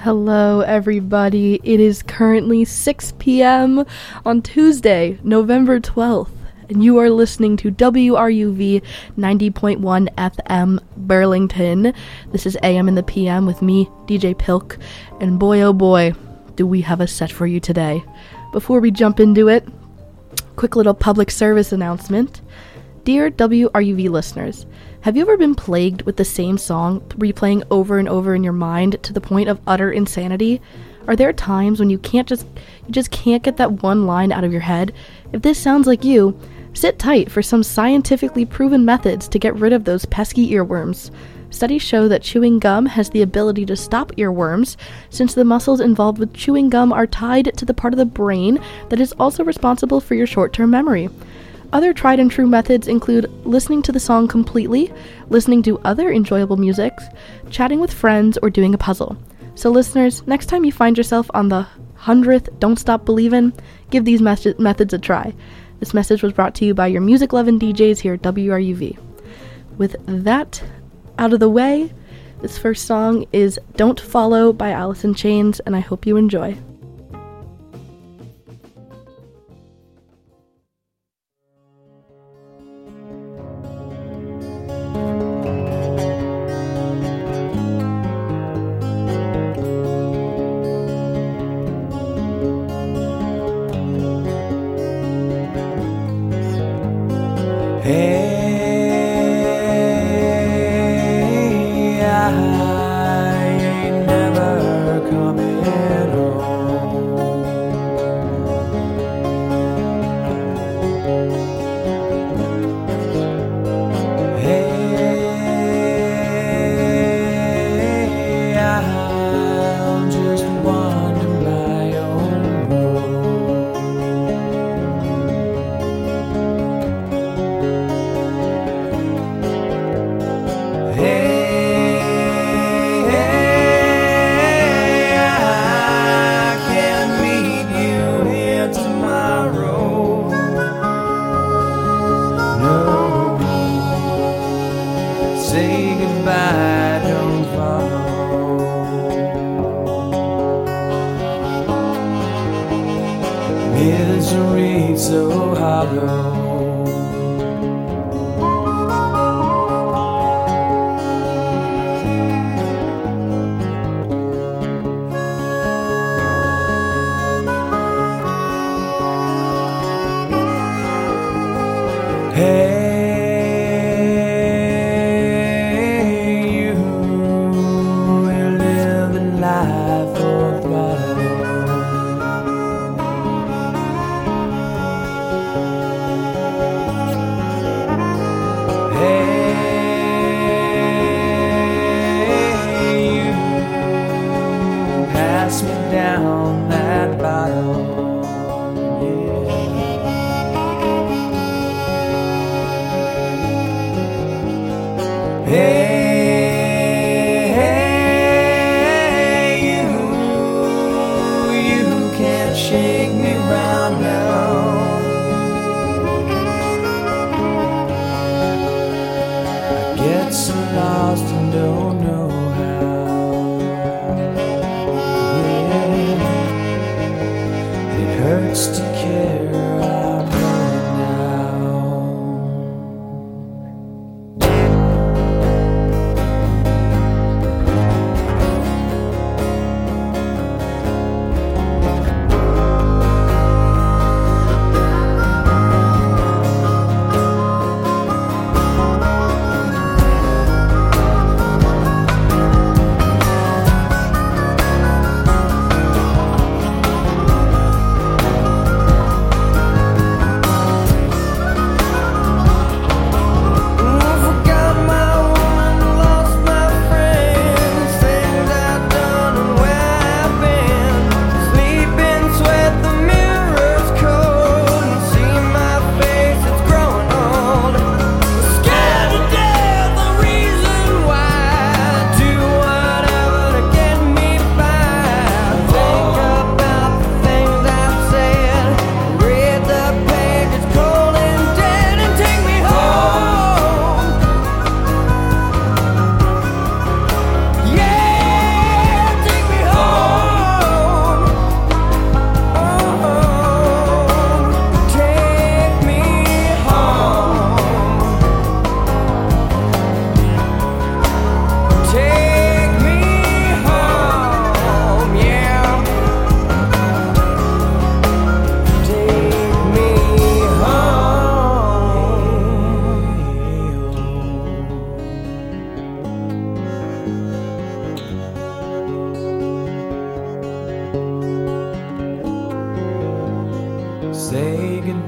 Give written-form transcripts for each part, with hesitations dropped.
Hello, everybody. It is currently 6 p.m. on Tuesday, November 12th, and you are listening to WRUV 90.1 FM Burlington. This is AM in the PM with me, DJ Pilk, and boy oh boy, do we have a set for you today. Before we jump into it, quick little public service announcement. Dear WRUV listeners, have you ever been plagued with the same song replaying over and over in your mind to the point of utter insanity? Are there times when you just can't get that one line out of your head? If this sounds like you, sit tight for some scientifically proven methods to get rid of those pesky earworms. Studies show that chewing gum has the ability to stop earworms, since the muscles involved with chewing gum are tied to the part of the brain that is also responsible for your short-term memory. Other tried and true methods include listening to the song completely, listening to other enjoyable music, chatting with friends, or doing a puzzle. So listeners, next time you find yourself on the 100th Don't Stop Believin', give these methods a try. This message was brought to you by your music-loving DJs here at WRUV. With that out of the way, this first song is Don't Follow by Alice in Chains, and I hope you enjoy.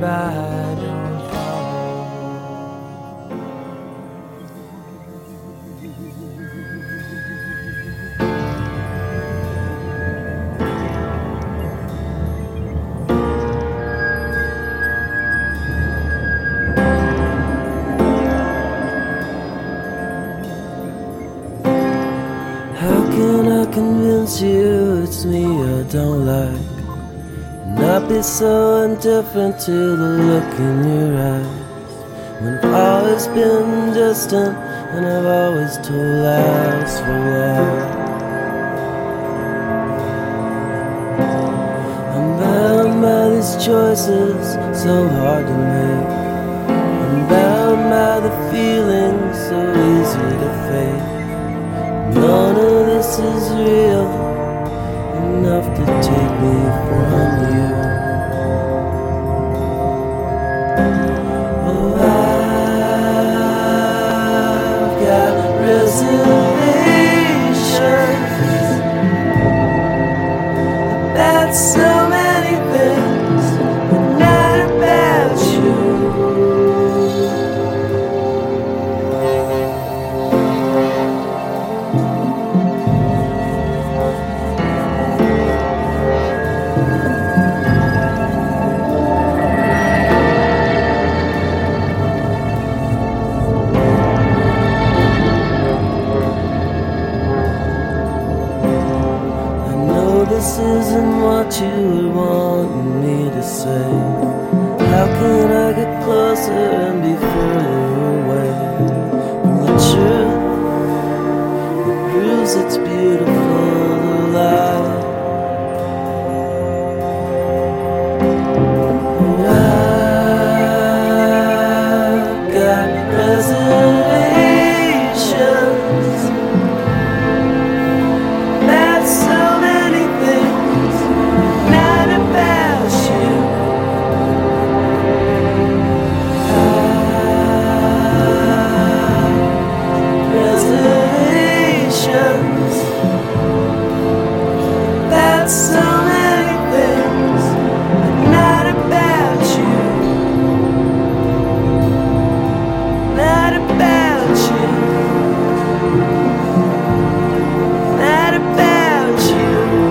I don't fall. How can I convince you it's me I don't like? Not be so indifferent to the look in your eyes, when I've always been distant and I've always told lies for life. I'm bound by these choices so hard to make. I'm bound by the feelings so easy to fake. None of this is real enough to take me from you. Oh, I've got reservations about so many things, but not about you. This isn't what you would want me to say. How can I get closer and be further away from the truth that proves it's beautiful to lie? Oh, I've got reservations about so many things, not about you. Reservations about so many things, but not about you. Not about you. Not about you.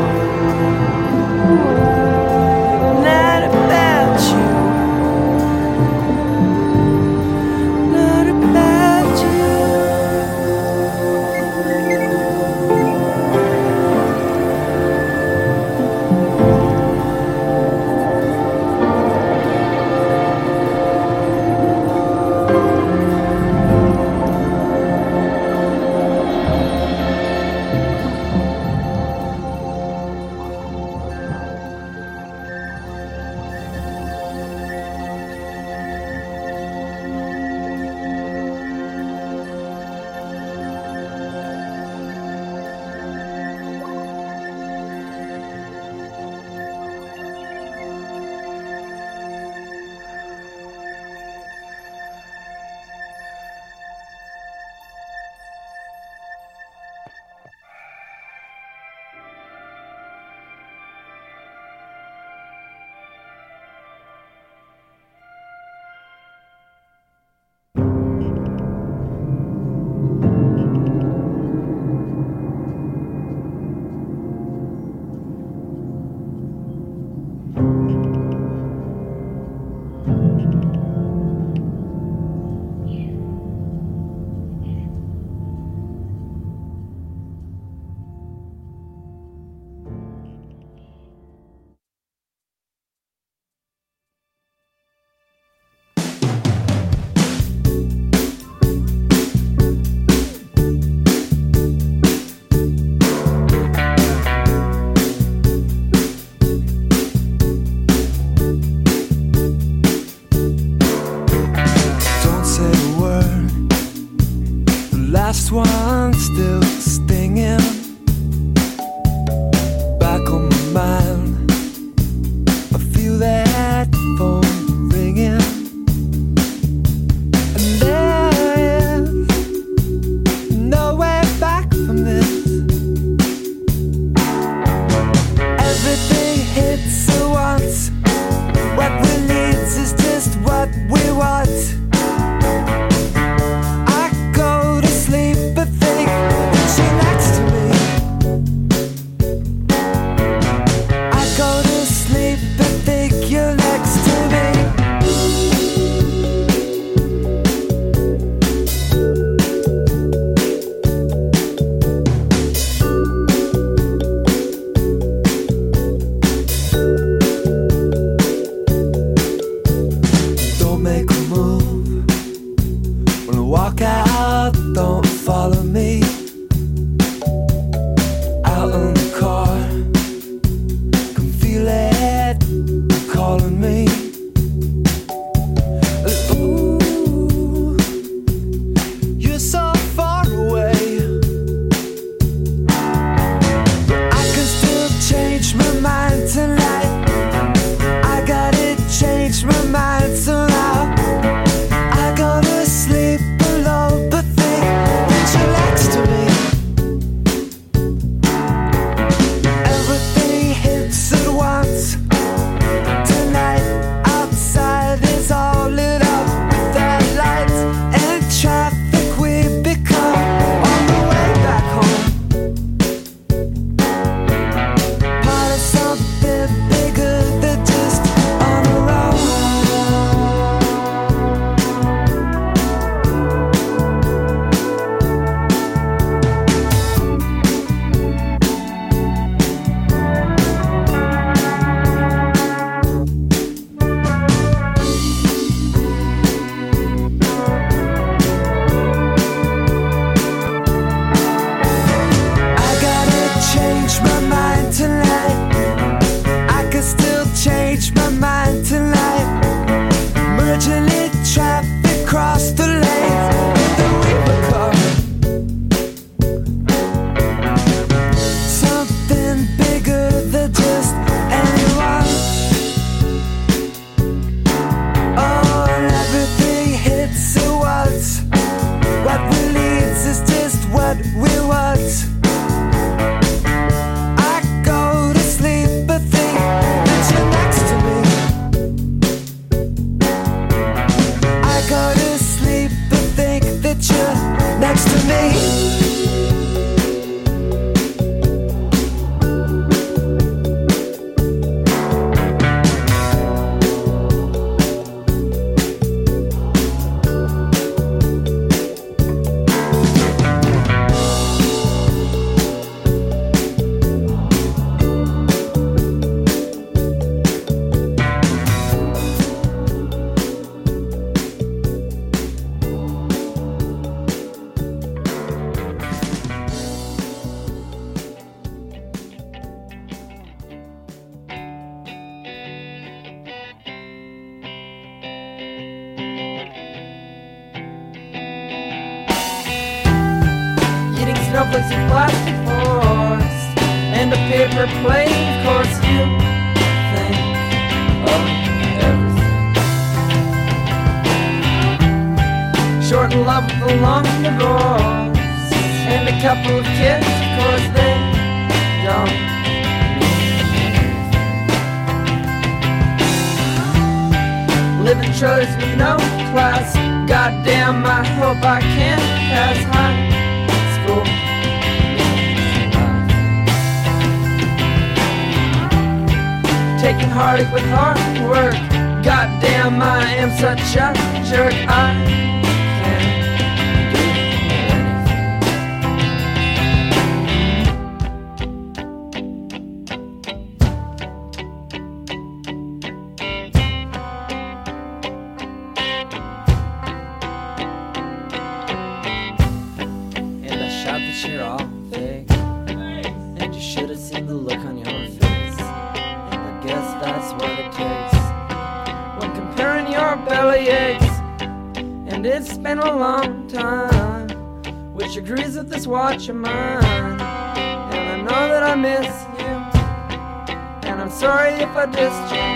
Not about you. Not about you. Don't say a word. The last one still stinging back on my mind. I feel that phone ringing, and there is no way back from this. Everything hits at once. What really leads is to snowflakes of plastic forks and a paper plate. Of course you think of everything. Short love with a long divorce and a couple of kids. Of course they don't mean anything. Living trailers with no class. Goddamn, I hope I can pass high school. Taking heartache with hard work. Goddamn, I am such a jerk. I can't you're all fake, and you should have seen the look on your face. And I guess that's what it takes when comparing your belly aches. And it's been a long time, which agrees with this watch of mine. And I know that I miss you, and I'm sorry if I dissed you.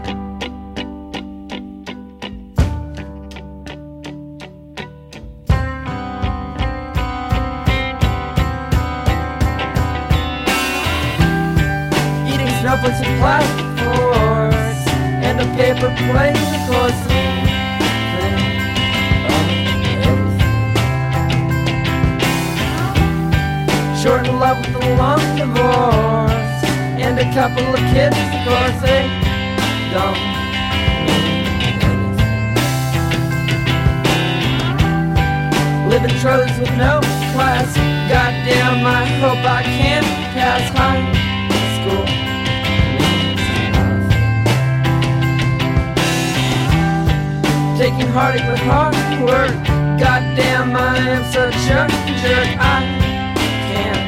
Snowflakes of plastic forks and a paper plate. Of course you think of everything. Short love with a long divorce and a couple of kids. Of course they don't mean anything. Living trailers with no class. Goddamn, I hope I can pass high school. Taking heartache with hard work. Goddamn, I am such a jerk. I can't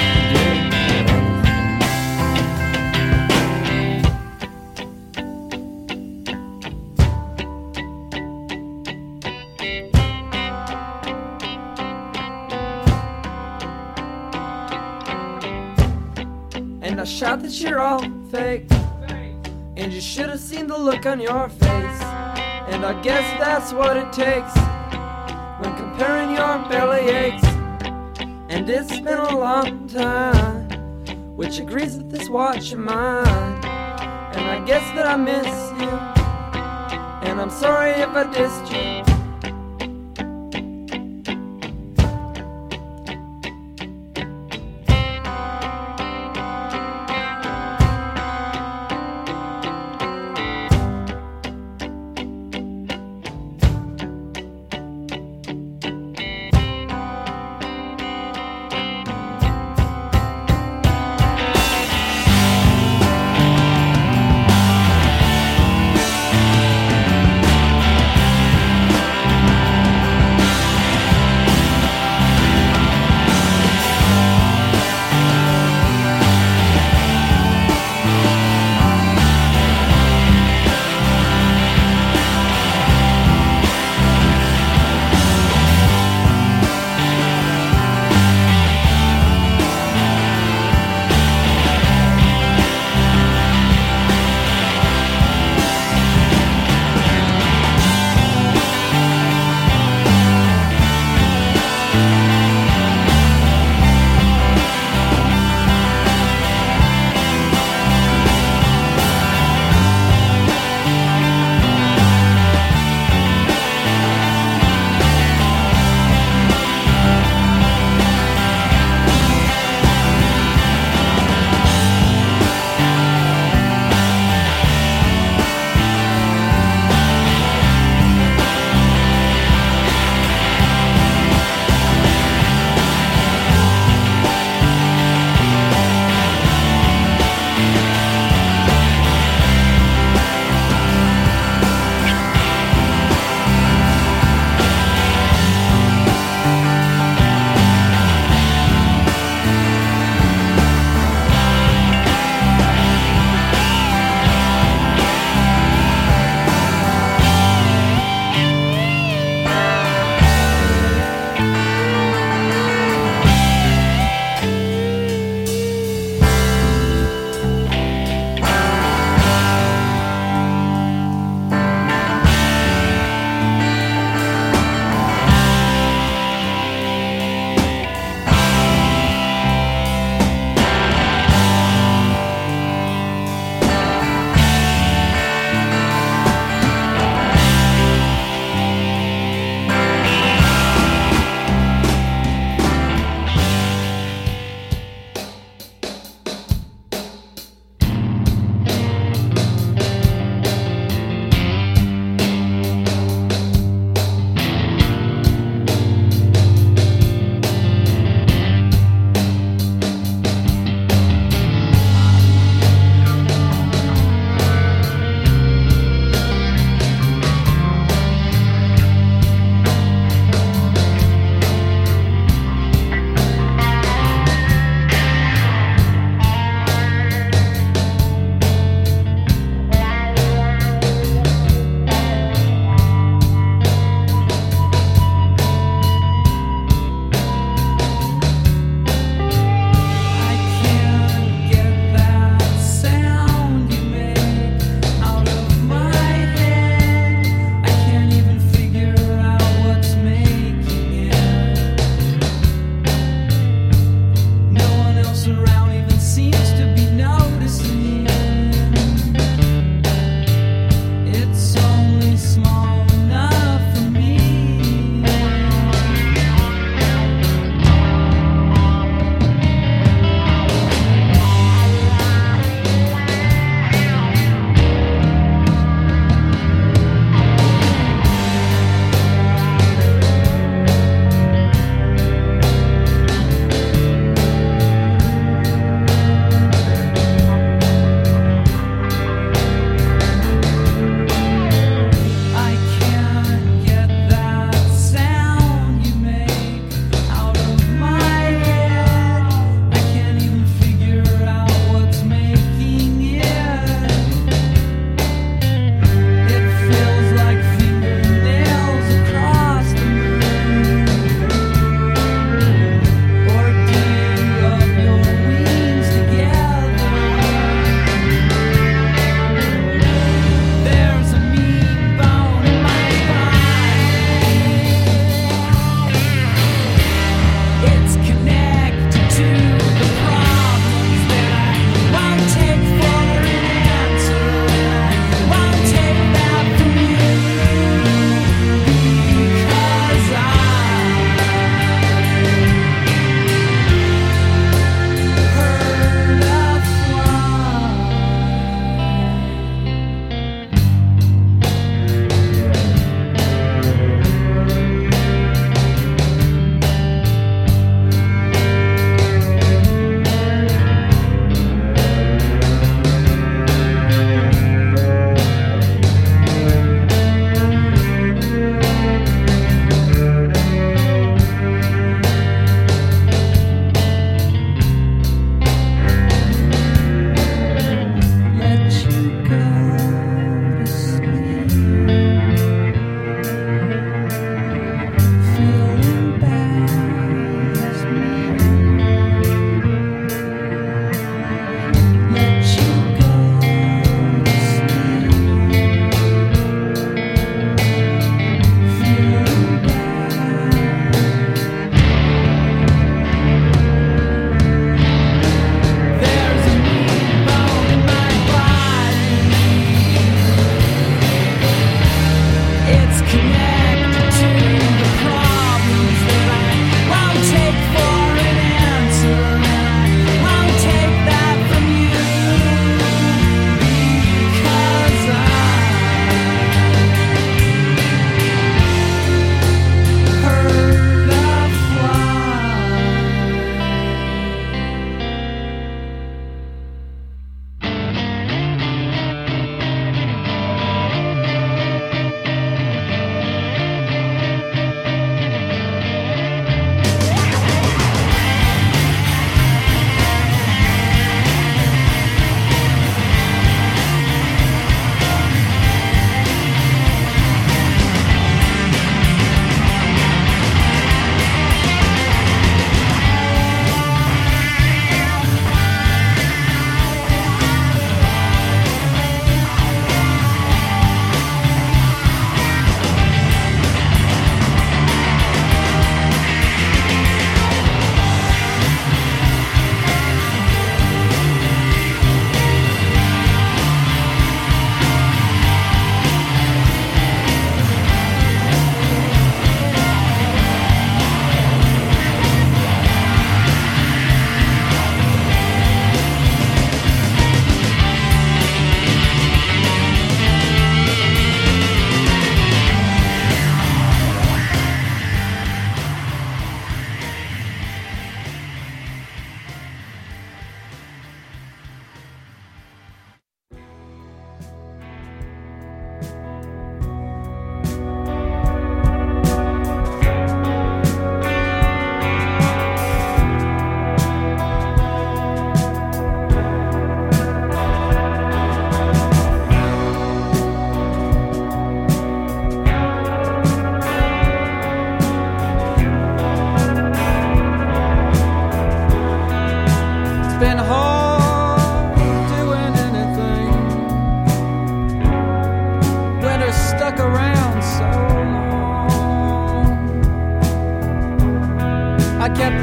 do. And I shout that you're all fake, and you should have seen the look on your face. And I guess that's what it takes when comparing your belly aches. And it's been a long time, which agrees with this watch of mine. And I guess that I miss you, and I'm sorry if I dissed you.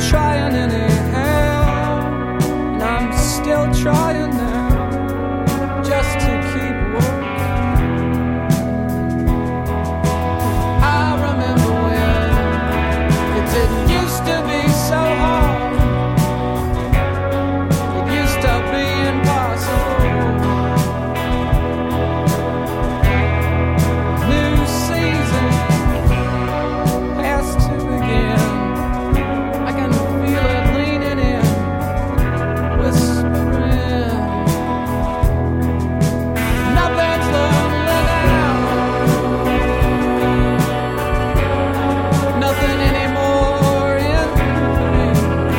trying anyhow, and I'm still trying now, just to keep working. I remember when it didn't used to be so hard. It used to be impossible. New season has to begin. I can feel it leaning in, whispering. Nothing's lonely now. Nothing anymore in me.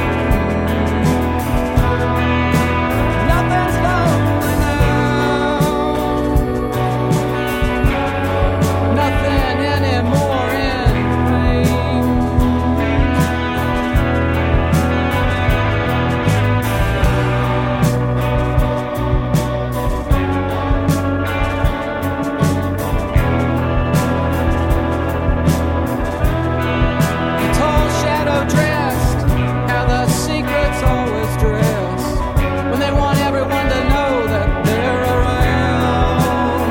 Nothing's lonely now. Nothing anymore in me. Tall shadow dressed, how the secrets always dress when they want everyone to know that they're around.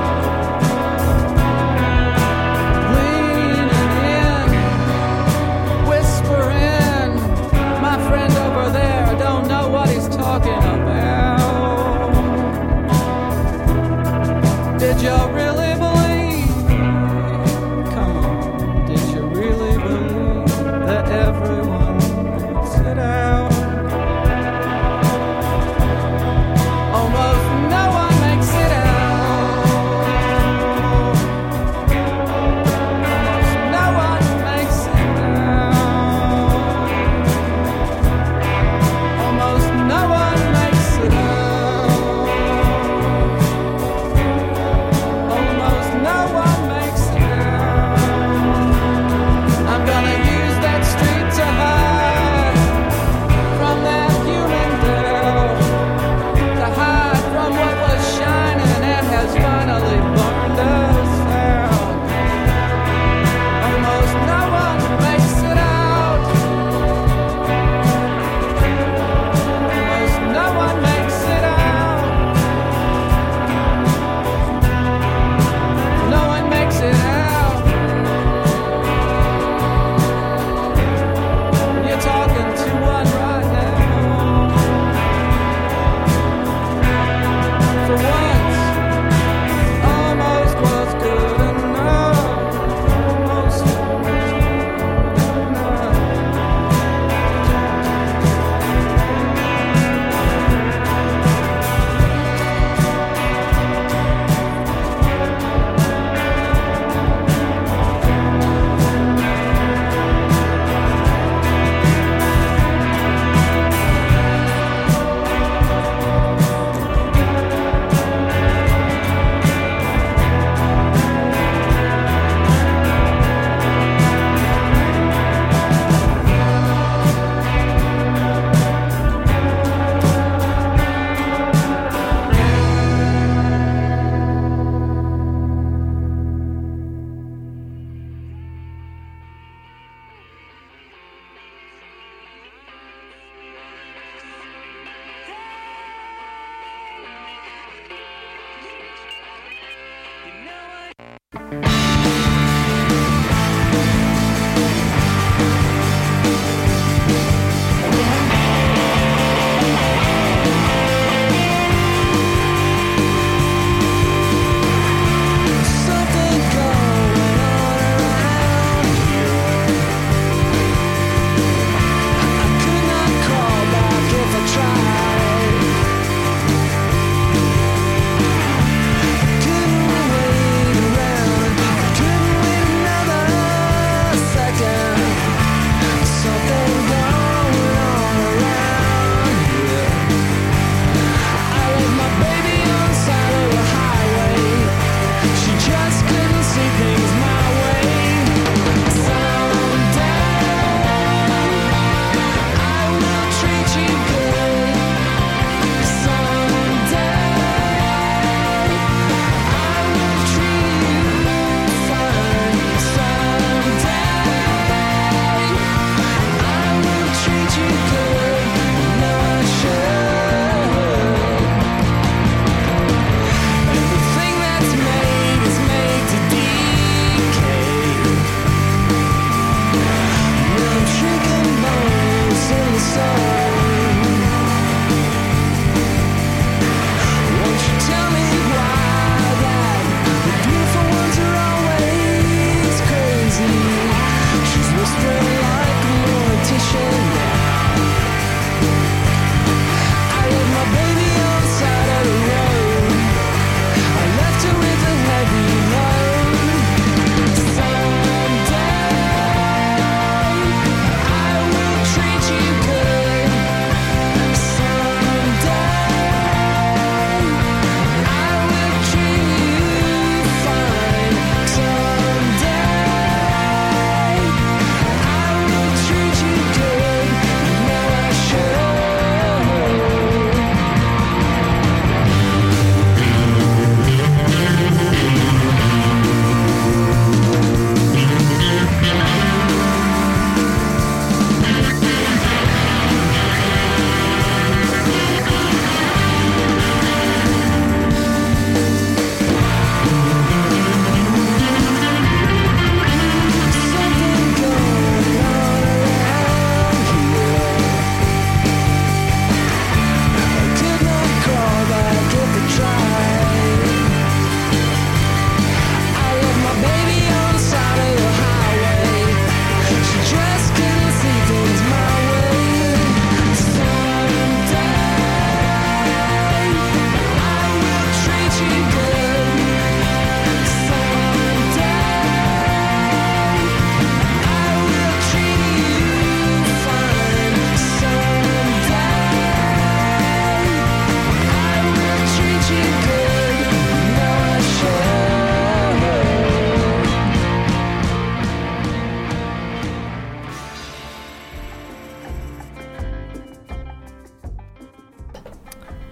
Leaning in, whispering, my friend over there don't know what he's talking about. Did you really believe? Come on, did you really believe that everyone makes it out? Almost no one makes it out. Almost no one makes it out. Almost no one makes it out.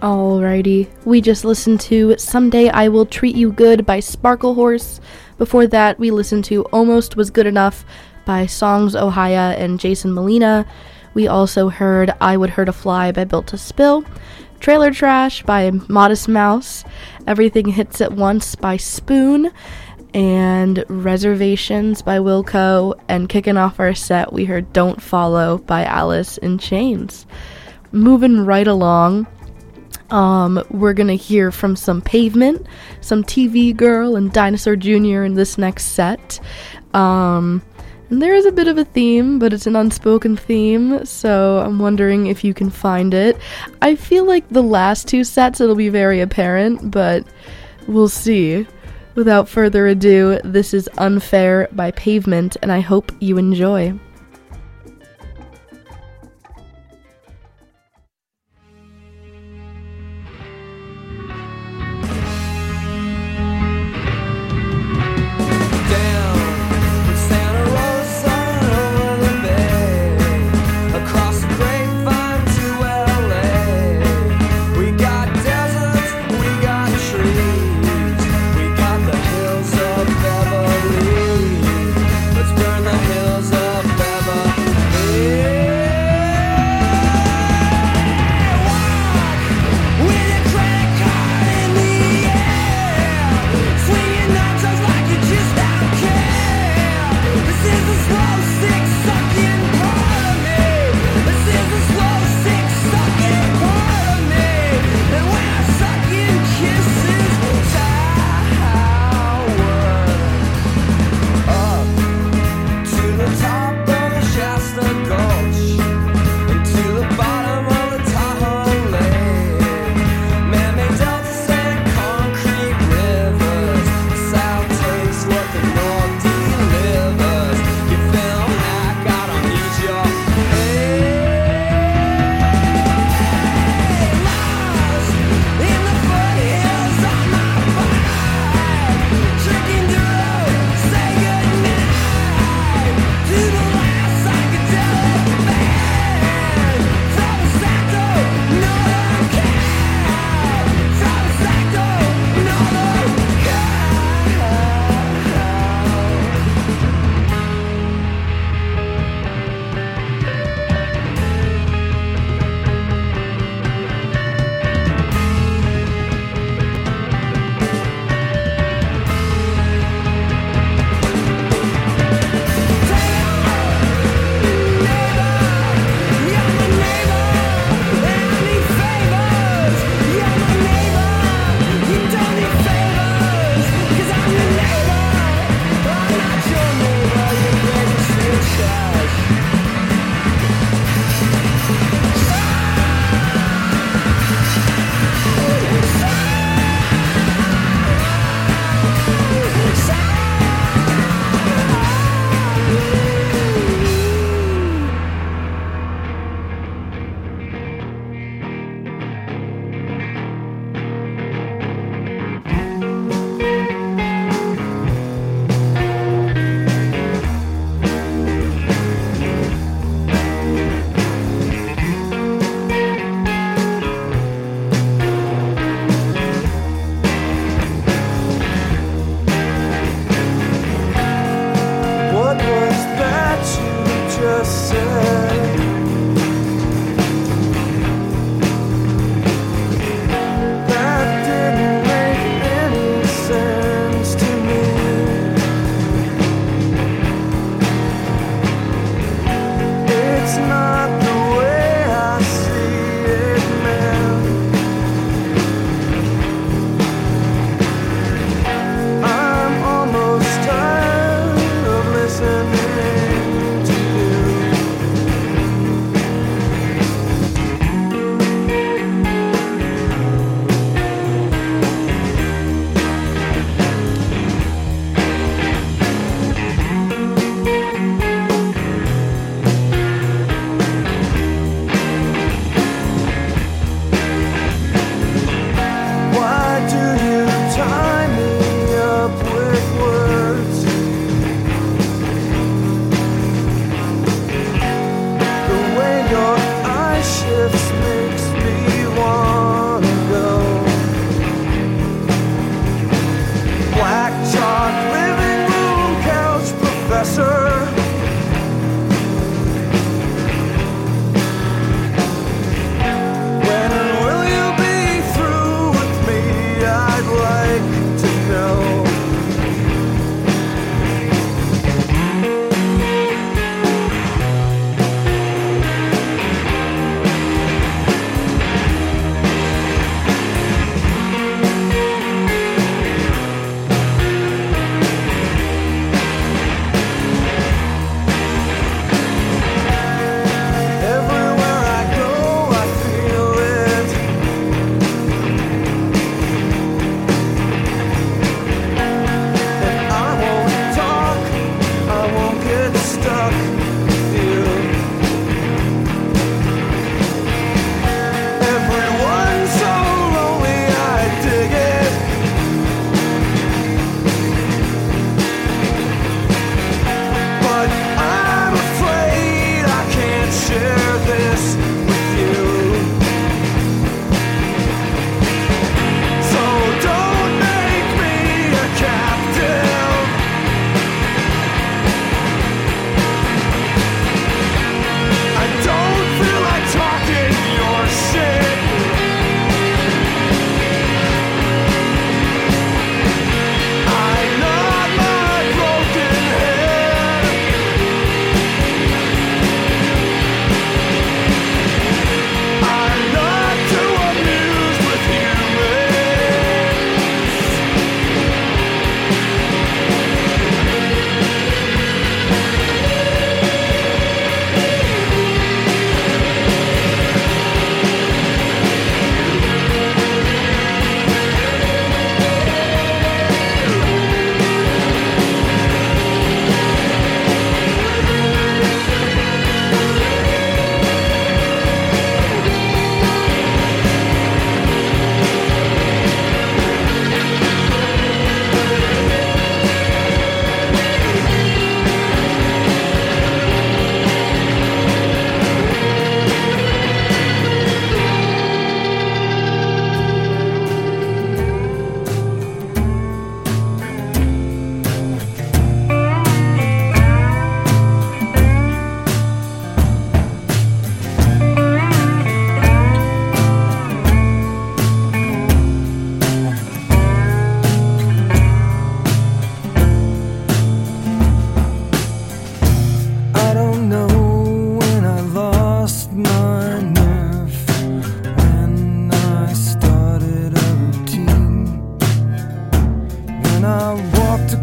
Alrighty, we just listened to Someday I Will Treat You Good by Sparkle Horse. Before that, we listened to Almost Was Good Enough by Songs Ohia and Jason Molina. We also heard I Would Hurt a Fly by Built to Spill, Trailer Trash by Modest Mouse, Everything Hits at Once by Spoon, and Reservations by Wilco, and kicking off our set, we heard Don't Follow by Alice in Chains. Moving right along, we're gonna hear from some Pavement, some TV Girl, and Dinosaur Jr. in this next set. And there is a bit of a theme, but it's an unspoken theme, so I'm wondering if you can find it. I feel like the last two sets it'll be very apparent, but we'll see. Without further ado, this is Unfair by Pavement, and I hope you enjoy. Let's burn the hills of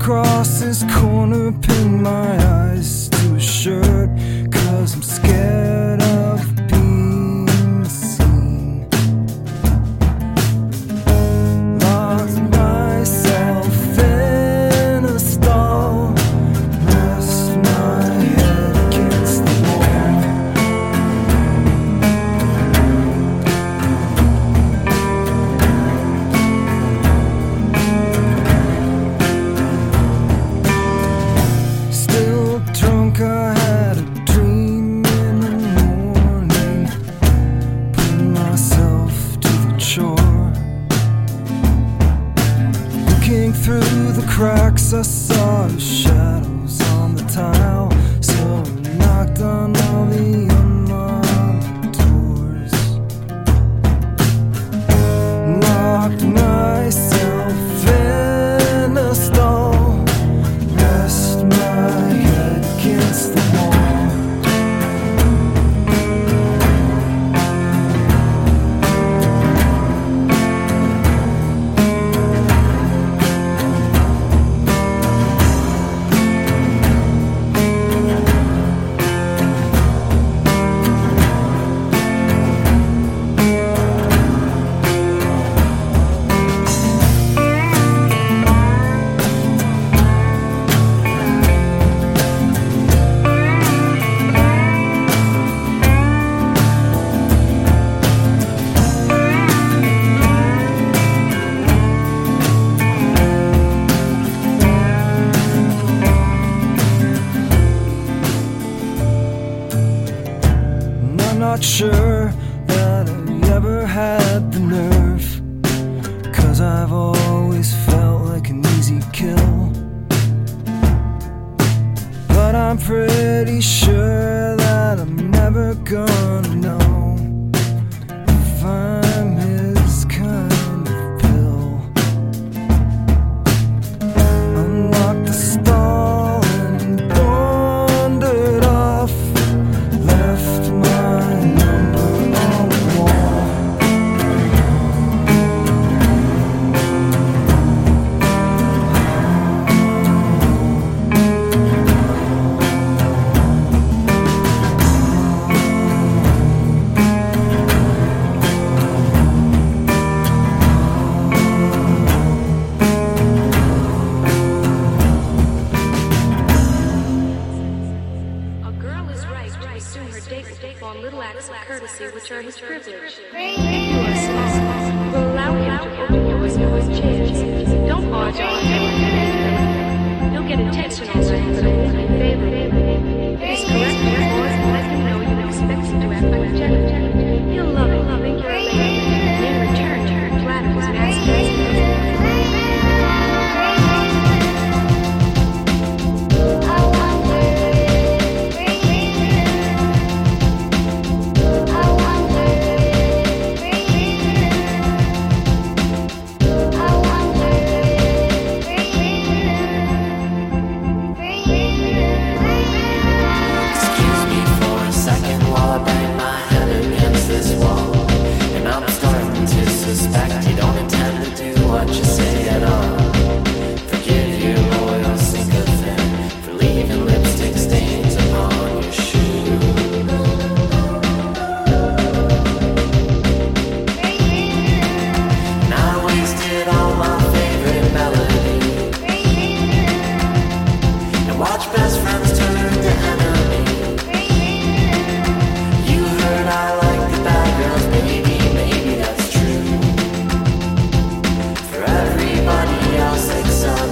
across this corner, pin my eyes to a shirt, 'cause I'm scared of being seen. Locked myself in a stall, rest my head against the wall. Still drunk, I had a dream in the morning, putting myself to the chore. Looking through the cracks, I saw the shadows on the tile, so I knocked on all the unlocked doors. Locked myself in a stall, rest my head against the wall. And I'm not sure that I ever had the nerve, 'cause I've always felt like an easy kill. But I'm pretty sure that I'm never gonna know if I'm his kind of pill. Unlocked the stall and wandered off, left my number on the wall. A girl is right to assume her date will perform little acts of courtesy which are his privilege. If you are small, will allow him to open yours for his chance. Don't barge on him. You'll get attention already, but it won't be favorable. It is correct, therefore, to let him know you expect him to act like a gentleman. He'll love it, think you're a lady, and in return, flatter his master's. Excuse me for a second while I bang my head against this wall. And I'm starting to suspect you don't intend to do what you say at all. Forgive your loyal sycophant for leaving lipstick stains upon your shoe. And I wasted all my favorite melody, and watch best friends turn to enemy. You heard I like the bad girls, maybe that's true. For everybody else except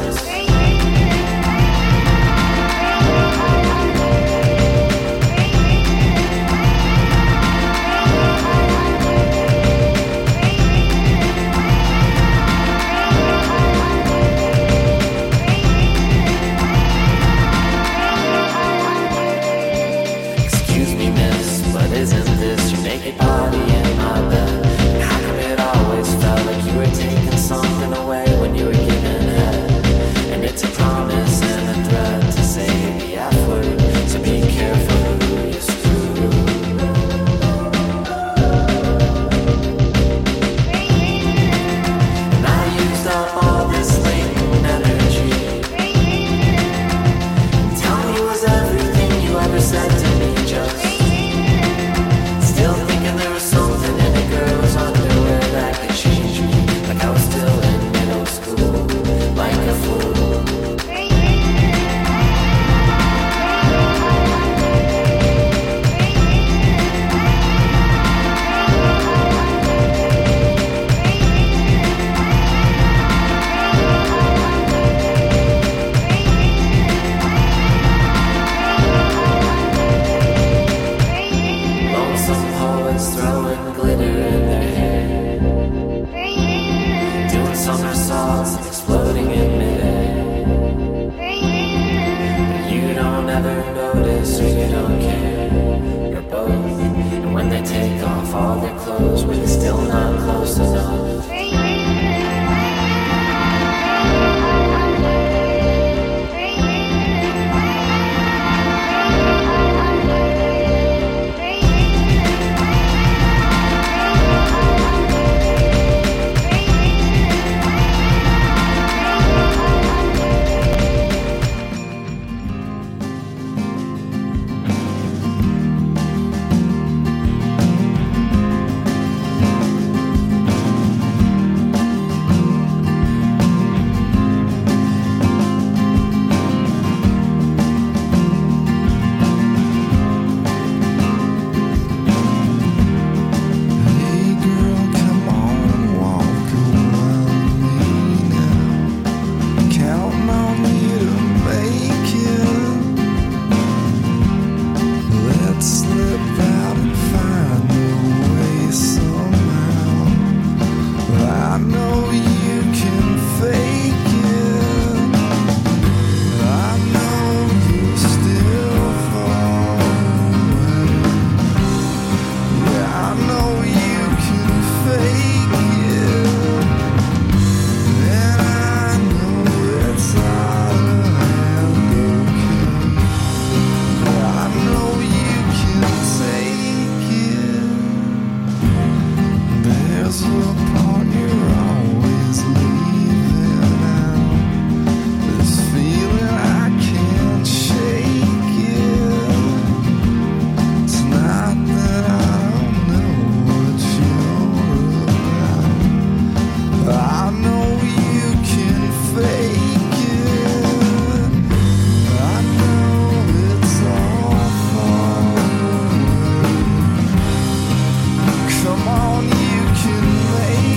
excuse me, miss, but isn't this your naked body in my bed? And how come it always felt like you were taking something away when you were giving head? And it's a promise and a threat to say the F word, so be careful who you screw. And I used up all this latent energy, boys throwing glitter in their hair, doing somersaults and exploding in midair. But you don't ever notice or you don't care, or both. And when they take off all their clothes, we're still not close enough. Come on, you can make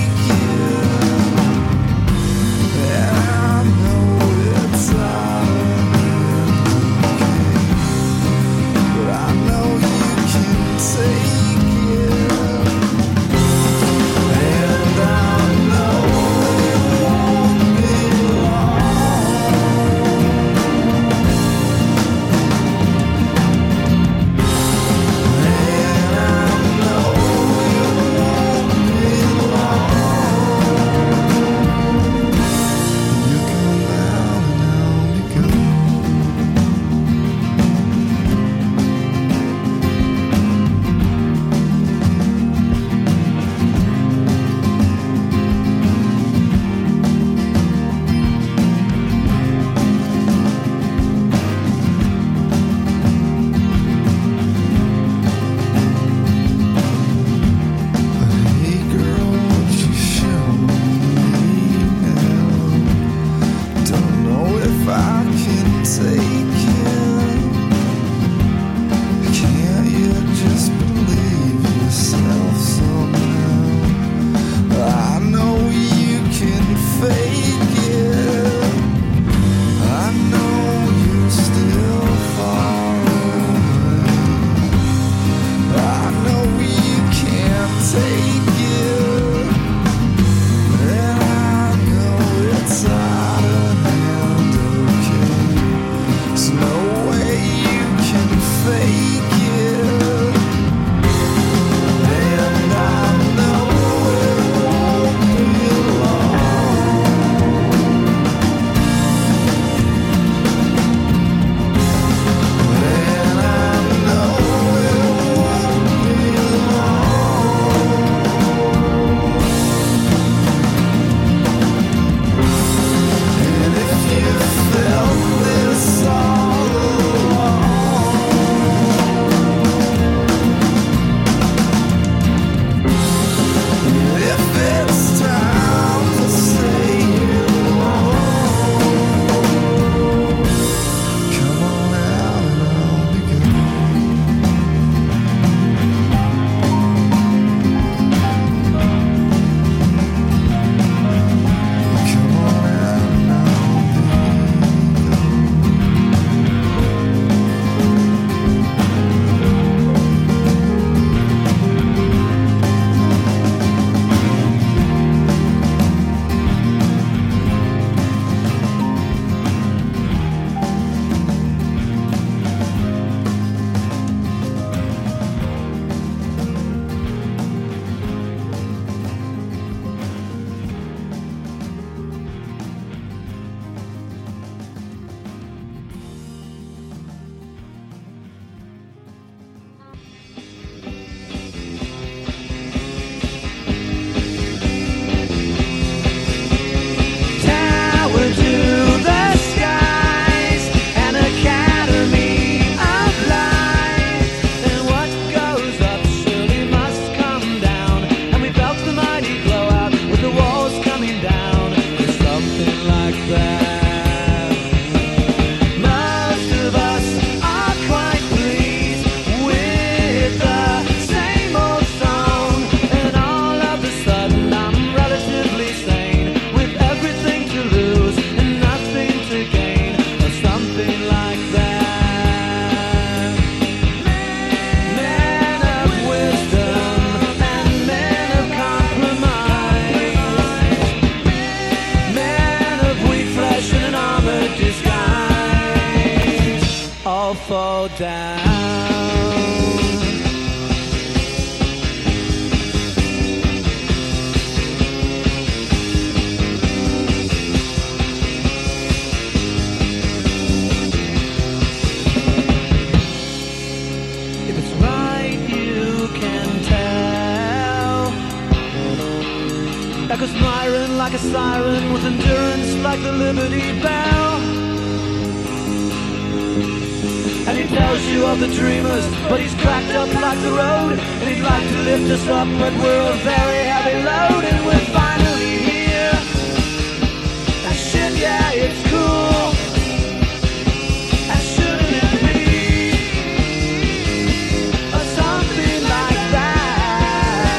down. If it's right, you can tell. Echoes Myron like a siren, with endurance like the Liberty Bell. And he tells you of the dreamers, but he's cracked up like the road. And he'd like to lift us up, but we're a very heavy load. And we're finally here. And shit, yeah, it's cool. And shouldn't it be? Or something like that.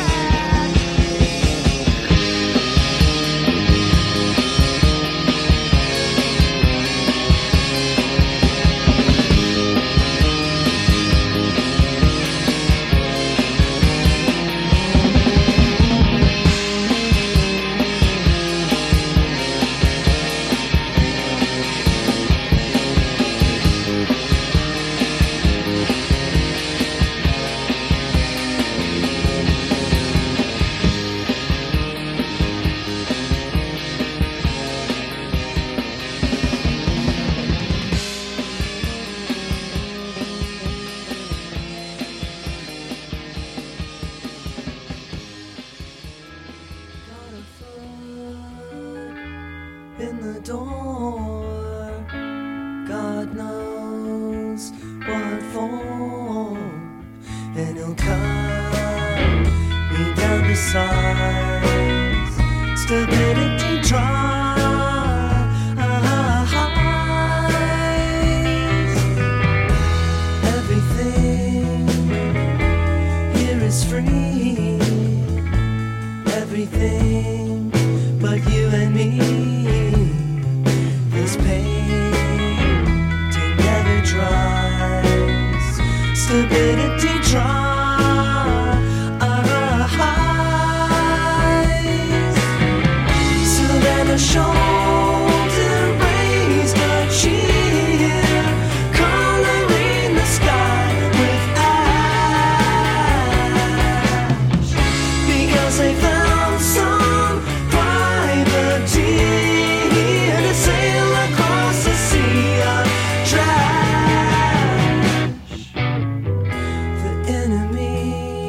In the door, God knows what for, and he'll cut me down to size, stability tries. Everything here is free, everything but you and me. This painting never dries. Stability tries. Savannah shoulder raised a cheer, coloring the sky with ash, because they found some privateer to sail across the sea of trash. The enemy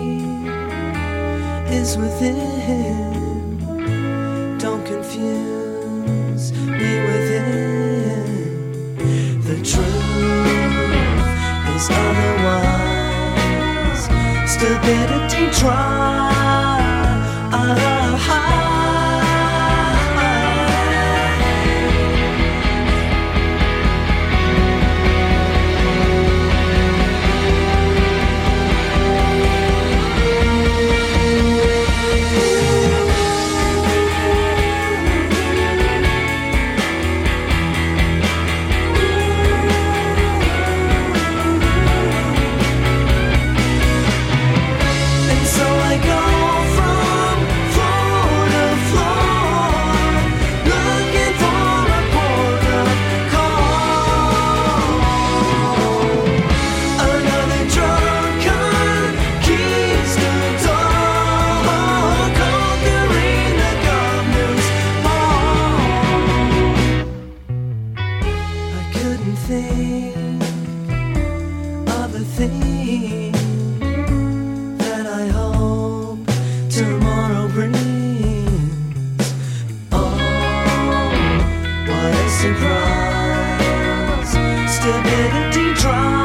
is within. Don't confuse me with him. The truth is otherwise. Stability tries. And so I go from floor to floor, looking for a port of call. Another drunken conquistador, conquering the governor's ball. I couldn't think of a thing that I hope tomorrow brings. Oh, what a surprise! Stability tries.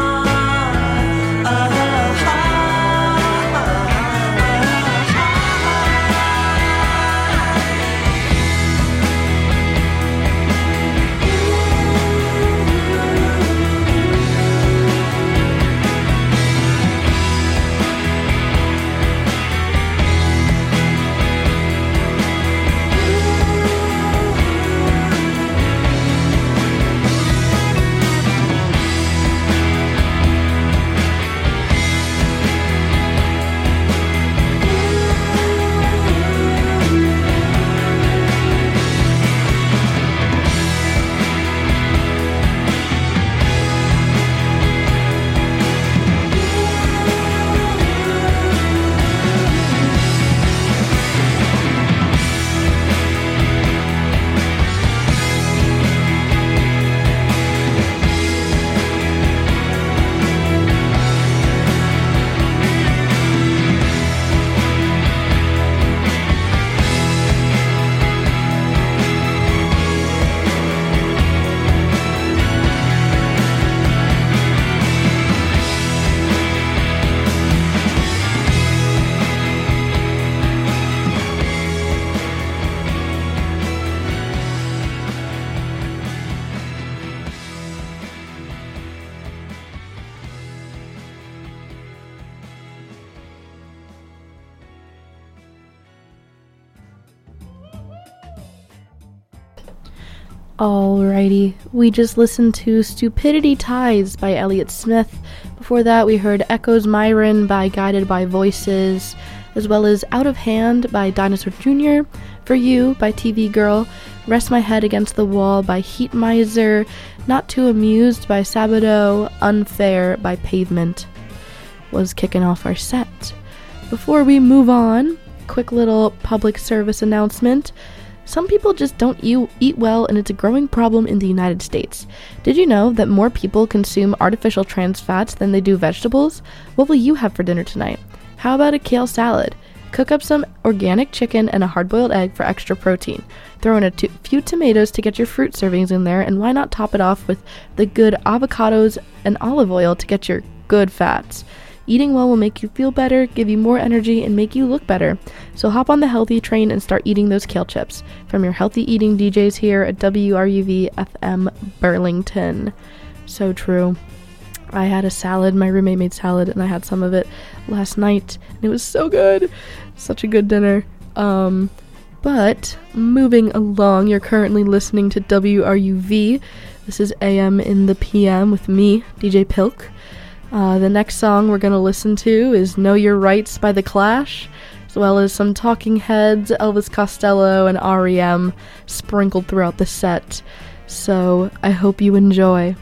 Alrighty, we just listened to Stupidity Ties by Elliott Smith. Before that, we heard Echoes Myron by Guided by Voices, as well as Out of Hand by Dinosaur Jr., For You by TV Girl, Rest My Head Against the Wall by Heat Miser, Not Too Amused by Sabado, Unfair by Pavement was kicking off our set. Before we move on, quick little public service announcement. Some people just don't eat well, and it's a growing problem in the United States. Did you know that more people consume artificial trans fats than they do vegetables? What will you have for dinner tonight? How about a kale salad? Cook up some organic chicken and a hard-boiled egg for extra protein. Throw in a few tomatoes to get your fruit servings in there, and why not top it off with the good avocados and olive oil to get your good fats. Eating well will make you feel better, give you more energy, and make you look better. So hop on the healthy train and start eating those kale chips. From your healthy eating DJs here at WRUV FM Burlington. So true. I had a salad, my roommate made salad, and I had some of it last night, and it was so good. Such a good dinner. But moving along, you're currently listening to WRUV. This is AM in the PM with me, DJ Pilk. The next song we're going to listen to is Know Your Rights by The Clash, as well as some Talking Heads, Elvis Costello, and R.E.M. sprinkled throughout the set. So I hope you enjoy.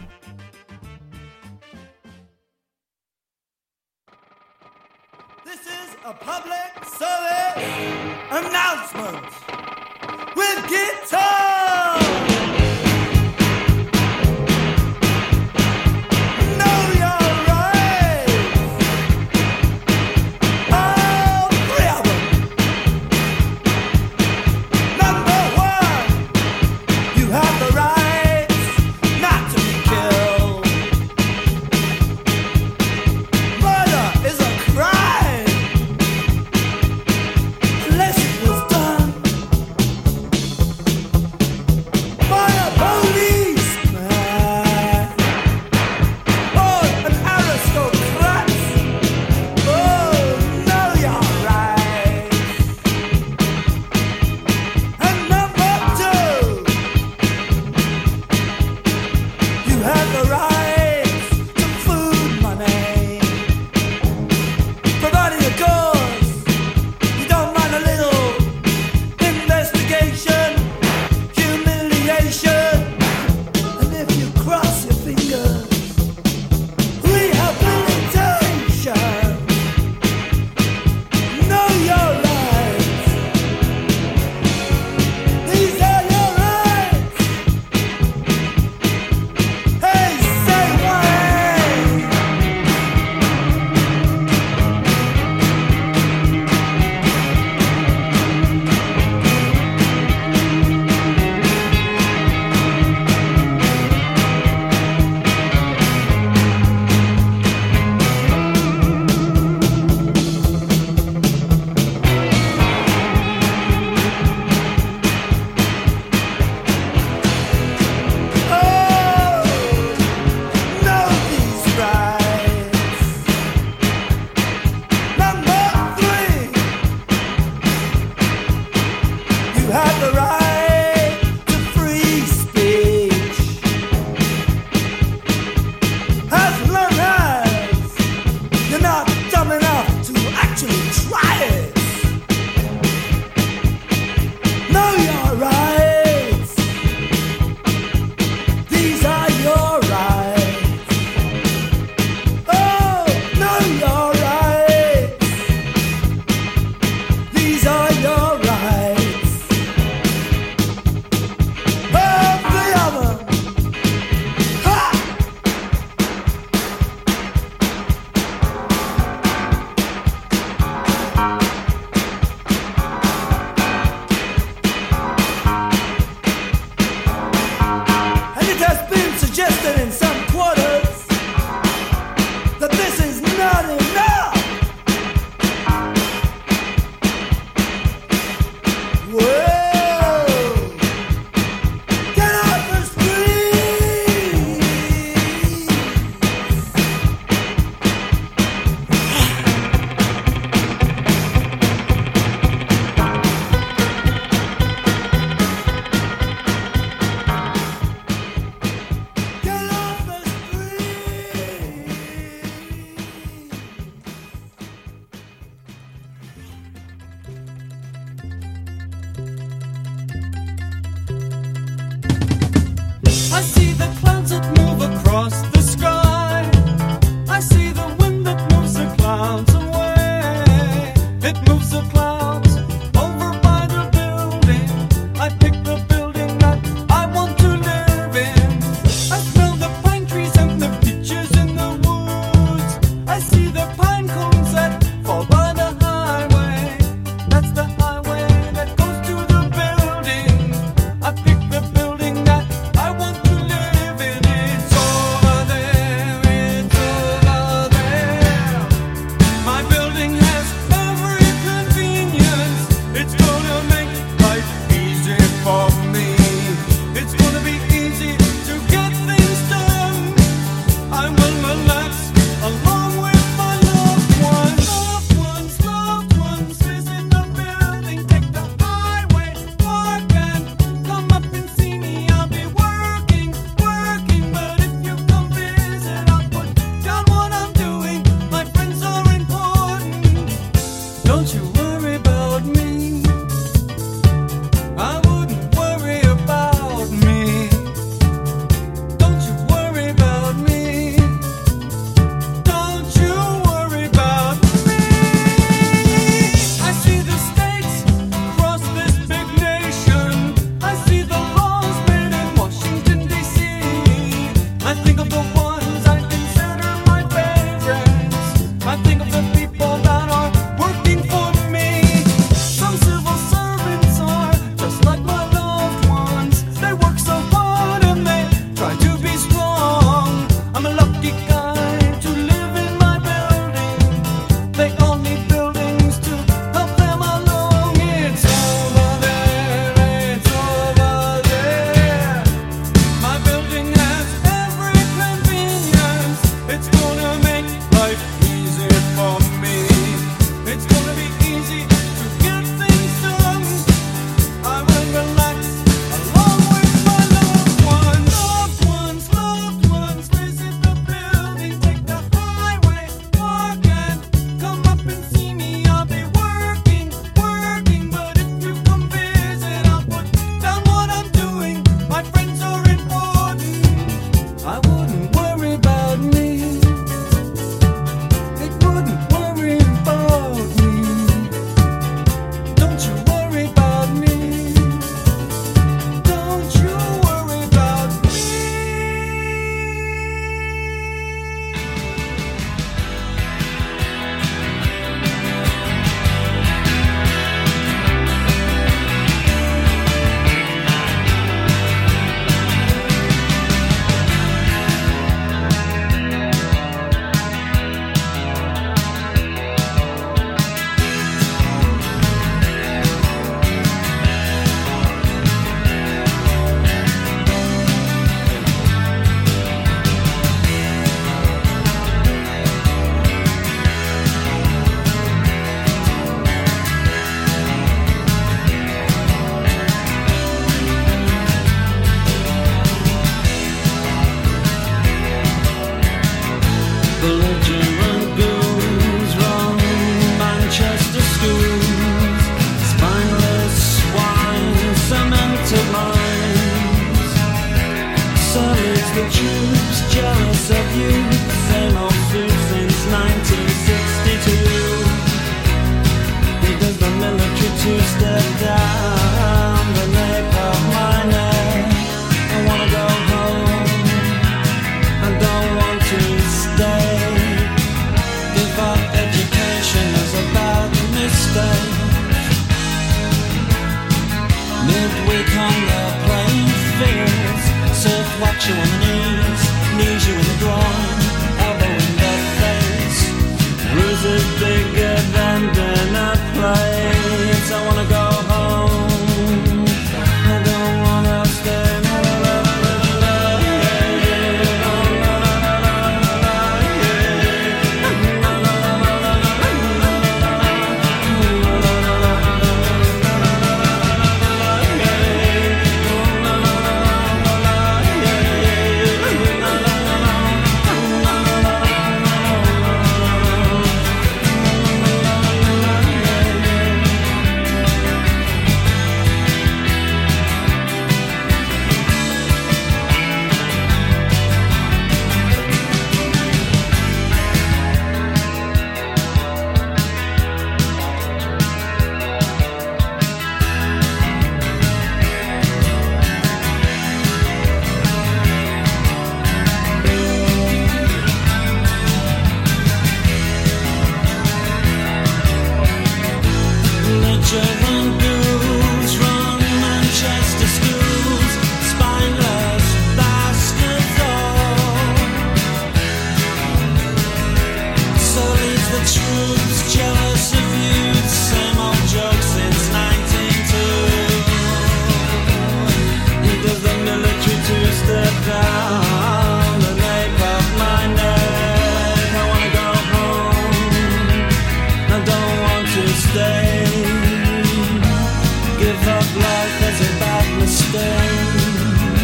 This is a public service announcement with guitar. German ghouls run Manchester schools, spineless bastards all. So leaves the troops jealous of youth, same old joke since 1902. Does the military two-step down the nape of my neck? I wanna go home, I don't want to stay. Give up life as a bad mistake.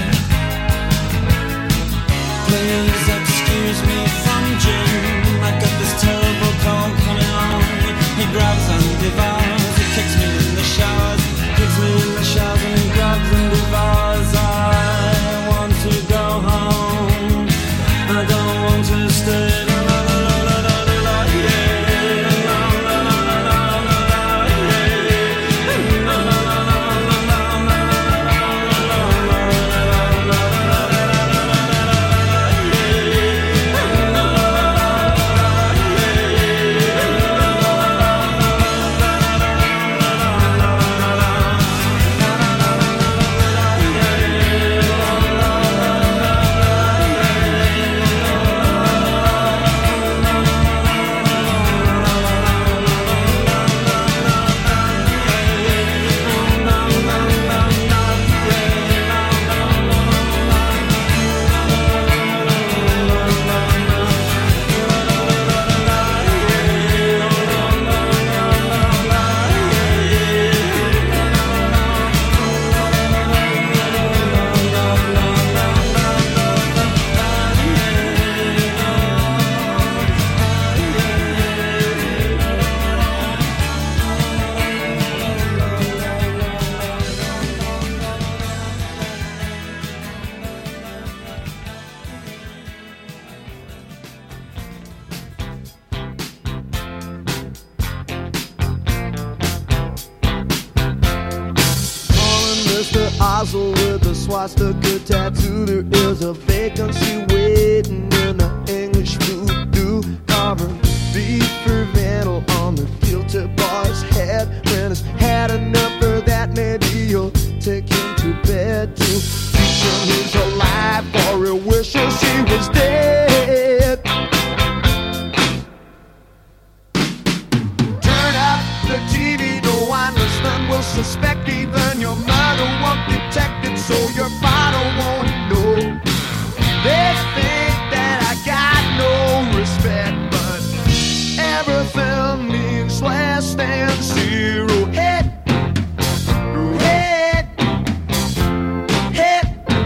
Please excuse me from Jim, I got this terrible cold coming on. He grabs and devours, he kicks me in the showers, kicks me in the showers, and he grabs and devours. I want to go home, I don't want to stay. With a swastika tattoo, there is a vacancy waiting in the English voodoo. Carving beef for vandal on the guilty boy's head. When he's had enough of that, maybe you'll take him to bed to teach him he's alive, or he wishes he was dead. Turn up the TV, no one listening will suspect. Even your mother won't detect it, so your father won't know. They think that I got no respect, but everything means less than zero. Head, head, head,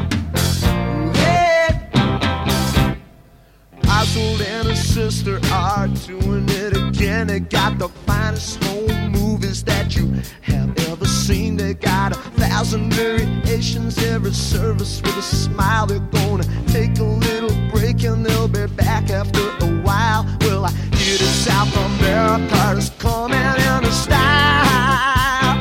head. Oswald and his sister are doing it again. They got the finest home movies that you have ever seen. They got 1,000 variations, every service with a smile. They're gonna take a little break and they'll be back after a while. Well, I hear that South America is coming in a style.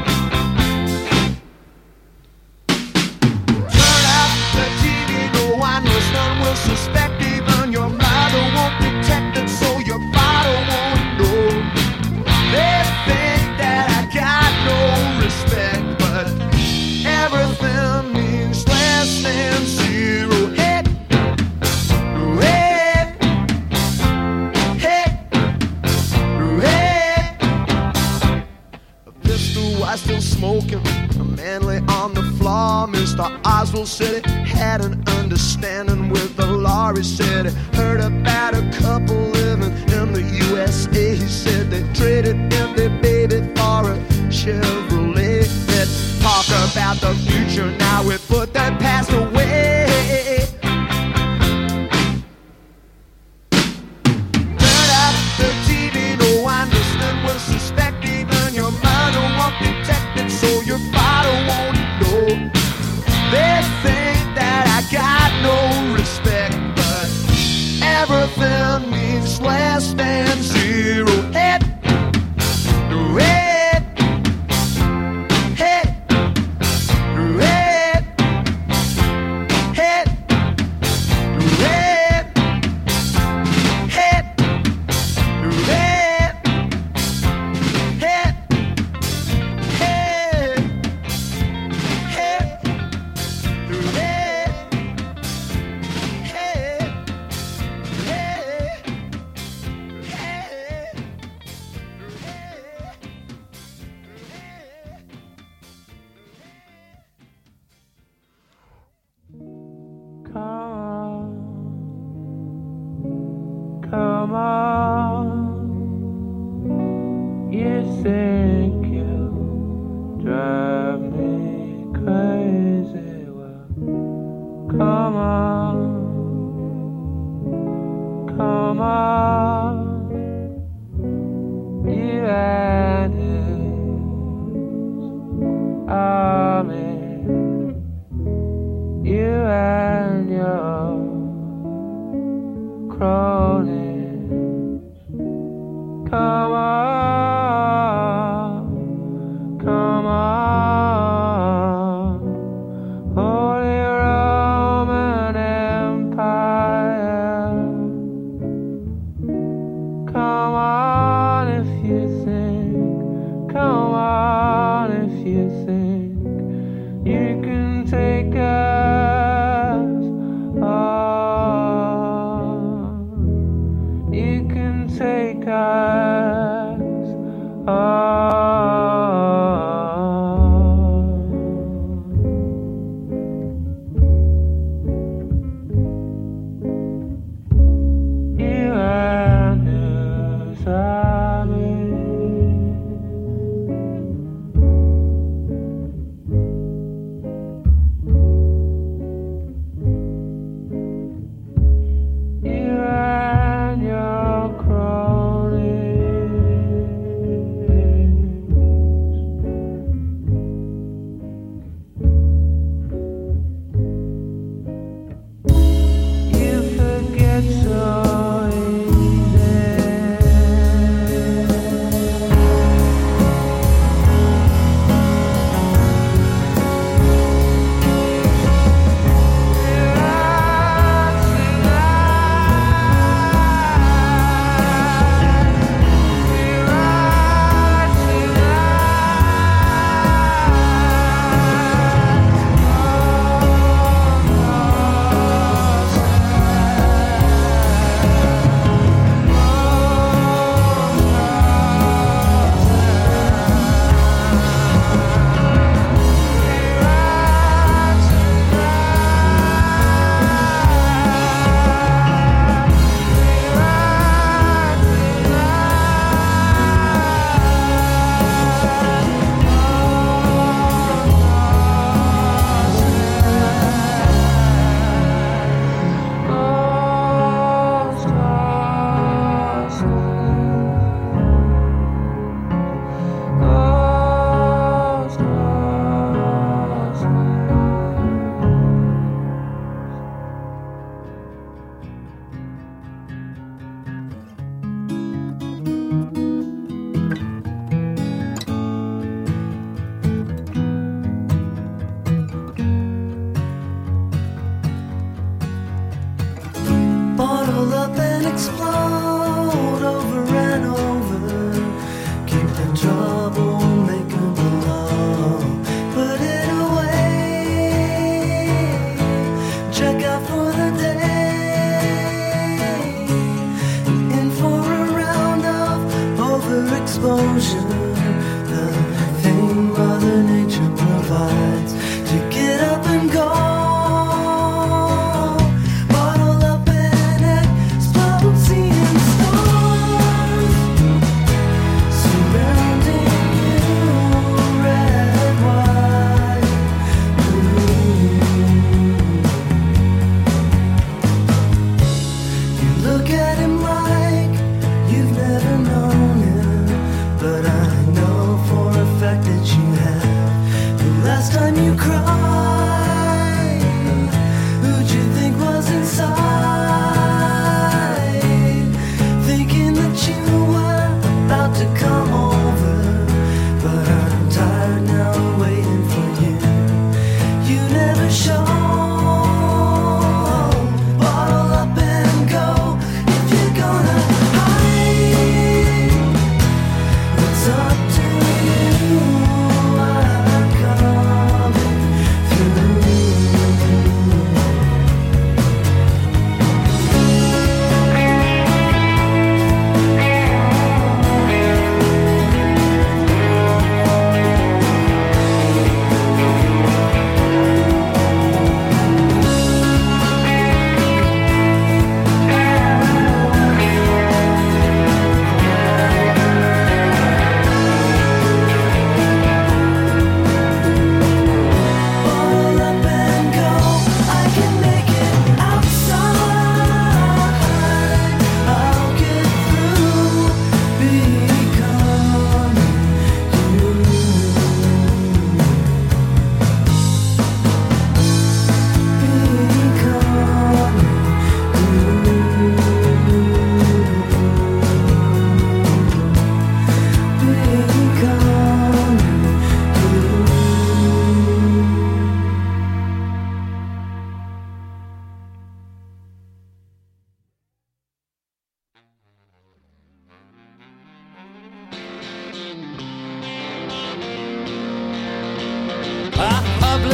Turn up the TV, no one listening will suspect. Even your mother won't detect it, so your father won't know. They think that I got no respect, but everything means less than zero. Head, head, head, head. A pistol while still smoking, a man lay on the floor. Mr. Oswald said he had an understanding with the law. He said he heard about a couple living in the USA. He said they traded in their baby for a Chevrolet. Let's talk about the future now, we put that past away. Turn up the TV, no one listening will suspect. Even your mother won't detect it, so your father won't know. They think that I got no respect, but everything means less than zero. Head, head,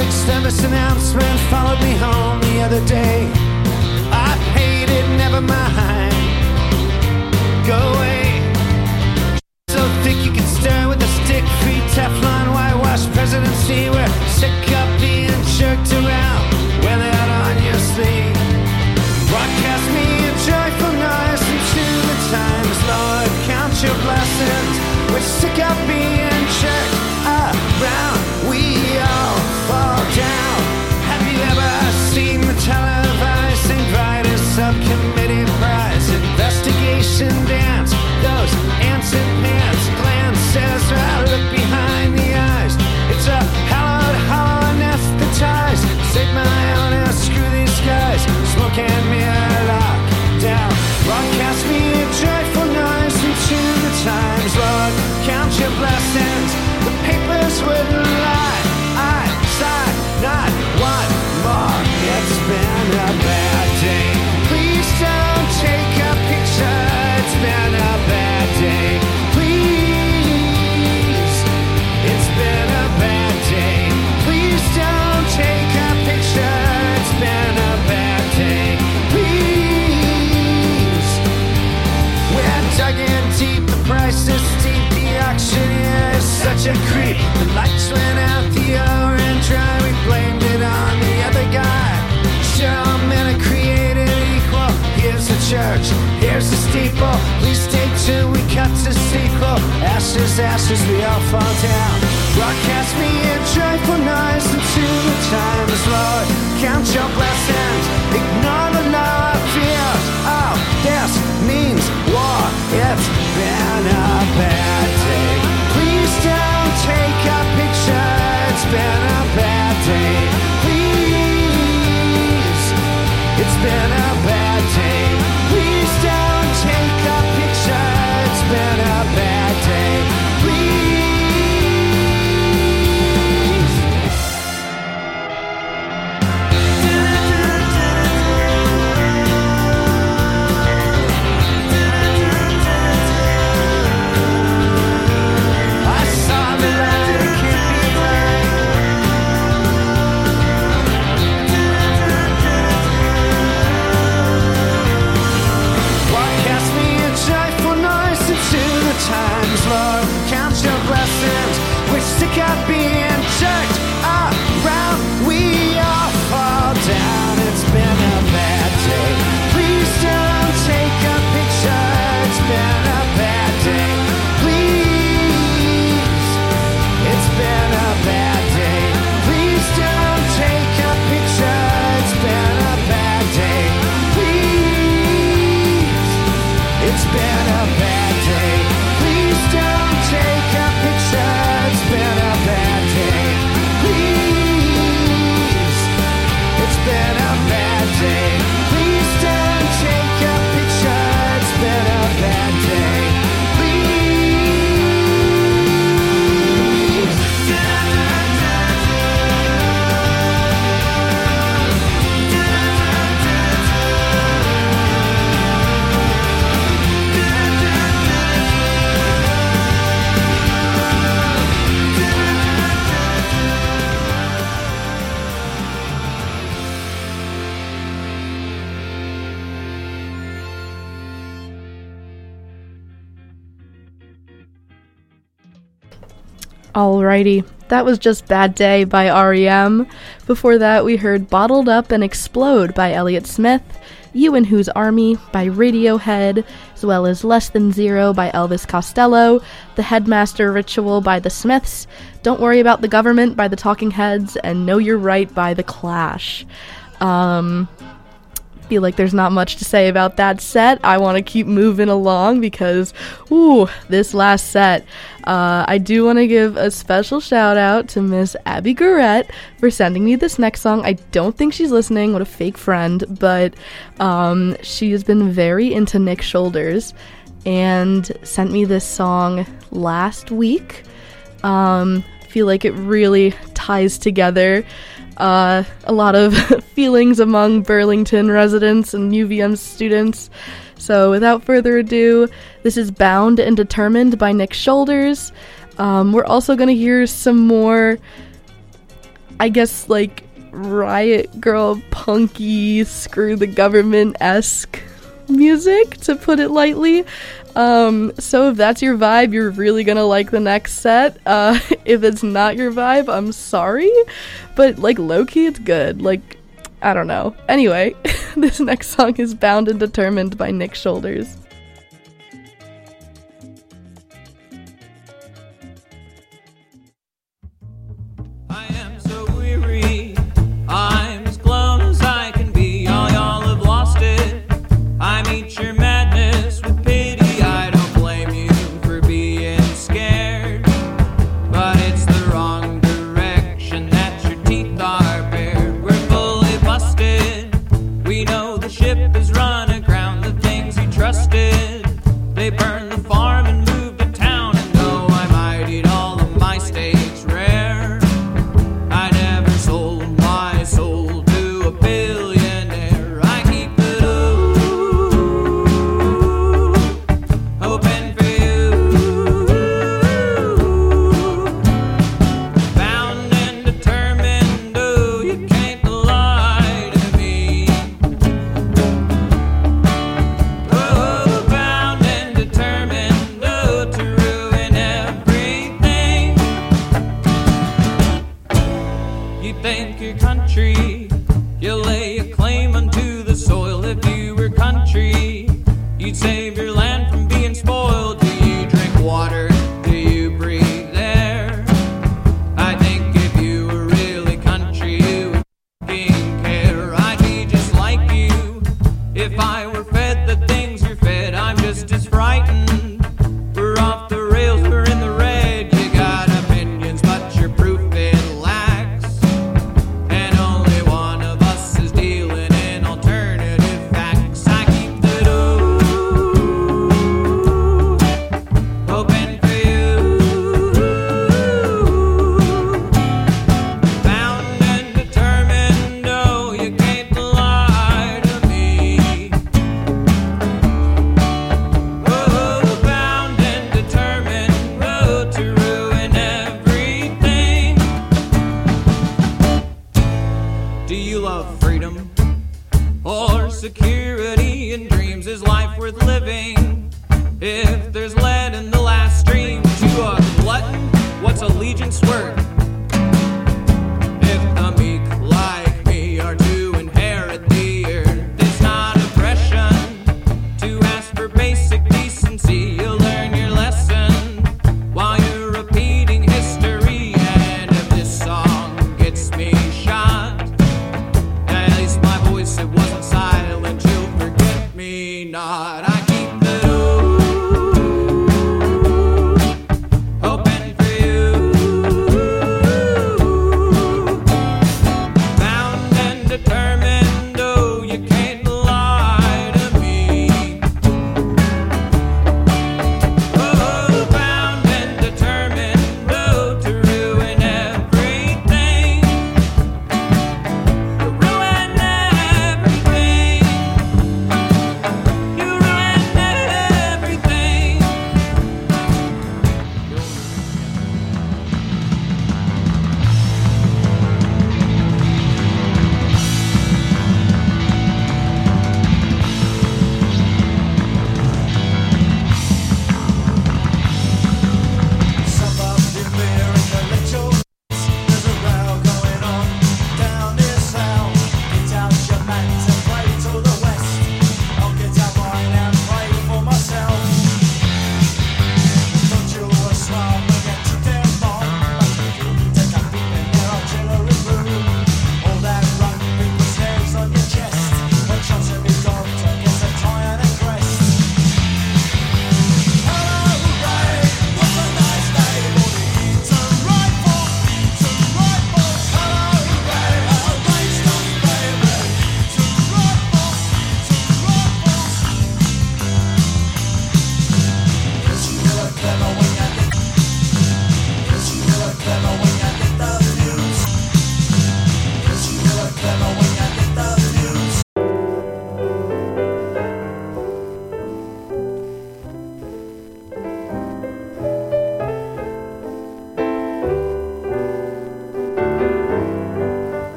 public service announcement followed me home the other day. I paid it, never mind. Go away. So thick you can stir with a stick. Free Teflon, whitewash presidency. We're sick of being jerked around. Wear that on your sleeve. Broadcast me a joyful noise into the times. Lord, count your blessings. We're sick of being jerked around. We all fall down. Have you ever seen the televised St. Vitus subcommittee prize investigation dance? Those ants and pants glances right look behind the eyes. It's a hallowed hollow anesthetized. Save my honor, screw these guys. Smoke and mirror lock down. Broadcast me a joyful noise into the times. Lord, count your blessings. The papers wouldn't lie. I sign not one more. It's been a bad day. Please don't take a picture. It's been a bad day. Please. It's been a bad day. Please don't take a picture. It's been a bad day. Please. We're dug in deep. The price is steep. The auctioneer is such a creep. The lights went out, the orange dry. We blamed it on the other guy. Sure, all men are created equal. Here's the church, here's the steeple. Please stay tuned, we cut to sequel. Ashes, ashes, we all fall down. Broadcast me a joyful noise into the times. Lord, count your blessings. Ignore the lower fears. Oh, this means war. It's been a bad day. Please don't take a picture. It's been a bad day. Please. It's been a bad day. Please don't take a picture. It's been a bad day. Please. I saw the light, it can't be right. Broadcast me a joyful noise into the times. Lord, count your blessings. We're sick of being jerked around. We all fall down. It's been a bad day. Please don't take a picture. It's been a bad day. Please. It's been a bad day. Please don't take a picture. It's been a bad day. Please. It's been a bad day. Please don't take a picture. It's been a bad day. Please. It's been a bad day. Please don't take a picture. It's been a bad day. Please. Alrighty, that was just Bad Day by R.E.M. Before that, we heard Bottled Up and Explode by Elliott Smith, You and Whose Army by Radiohead, as well as Less Than Zero by Elvis Costello, The Headmaster Ritual by The Smiths, Don't Worry About the Government by The Talking Heads, and Know You're Right by The Clash. Feel like there's not much to say about that set. I want to keep moving along because, this last set. I do want to give a special shout out to Miss Abby Garrett for sending me this next song. I don't think she's listening. What a fake friend. But she has been very into Nick Shoulders and sent me this song last week. Feel like it really ties together a lot of feelings among Burlington residents and UVM students. So without further ado, this is Bound and Determined by Nick Shoulders. We're also going to hear some more I guess, like, Riot Girl punky, screw the government-esque music, to put it lightly. So if that's your vibe, you're really gonna like the next set. If it's not your vibe, I'm sorry, but, like, low-key, it's good. Like, I don't know. Anyway, this next song is Bound and Determined by Nick Shoulders. I am so weary, I'm as glum as I can be. All y'all have lost it. I meet your madness with pity. I don't blame you for being scared, but it's the wrong direction that your teeth are bared. We're fully busted. We know the ship is run aground. The things you trusted, they burned the farm and moved to town. And though I might eat all of my steaks rare, I never sold my soul to a billionaire. I keep it hoping for you. Bound and determined, oh, you can't lie to me. Oh, bound and determined, oh, to ruin everything. You think your country, you lay a claim unto the soil. If you were country, you'd save your land from being spoiled. Do you drink water? Do you breathe air? I think if you were really country, you would fucking care. I'd be just like you if I were fed the things you're fed. I'm just as frightened. We're off the rails, we're in the red. You got opinions, but your proof it lacks. And only one of us is dealing in alternative facts. I keep the hoping for you. Bound and determined, oh, you can't lie to me. Oh, bound and determined, oh, to ruin everything. Do you love freedom or security and dreams? Is life worth living if there's lead in the last stream? To a glutton, what's allegiance worth? If the meek like me are to inherit the earth, it's not oppression to ask for basic decency. You'll learn your lesson while you're repeating history. And if this song gets me shot, at least my voice, it wasn't silent. You'll forget me not. I keep the hoping for you.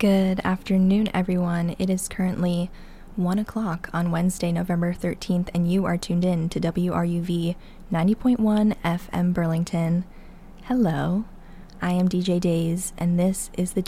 Good afternoon, everyone. It is currently 1 o'clock on Wednesday, November 13th, and you are tuned in to WRUV 90.1 FM Burlington. Hello, I am DJ Days, and this is the